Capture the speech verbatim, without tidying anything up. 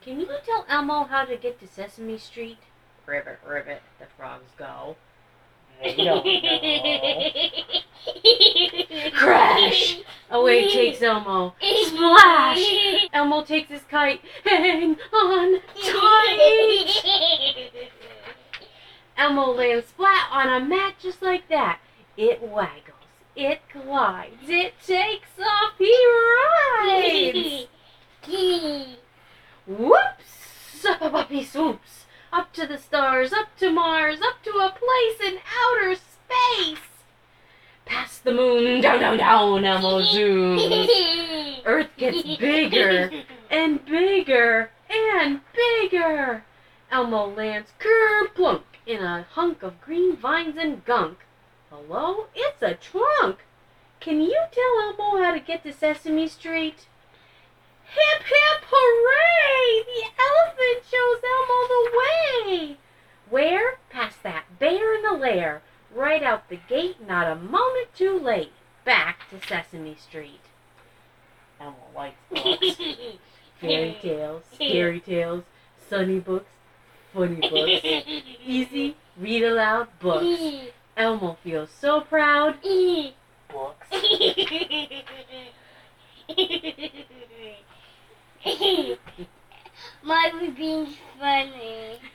Can you tell Elmo how to get to Sesame Street? Ribbit, ribbit, the frogs go. They don't know. Crash! Away takes Elmo. Splash! Elmo takes his kite. Hang on tight! Elmo lands flat on a mat just like that. It waggles. It glides. It takes off. He rides. Whoops! Up a puppy swoops. Up to the stars. Up to Mars. Up to a place in outer space. Past the moon. Down, down, down. Elmo zooms. Earth gets bigger and bigger and bigger. Elmo lands kerplunk in a hunk of green vines and gunk. Hello? It's a trunk! Can you tell Elmo how to get to Sesame Street? Hip hip hooray! The elephant shows Elmo the way! Where? Past that bear in the lair. Right out the gate, not a moment too late. Back to Sesame Street. Elmo likes books. Fairy tales, scary tales, sunny books, funny books, easy, read aloud books. Elmo feels so proud. Books. Mine was being funny.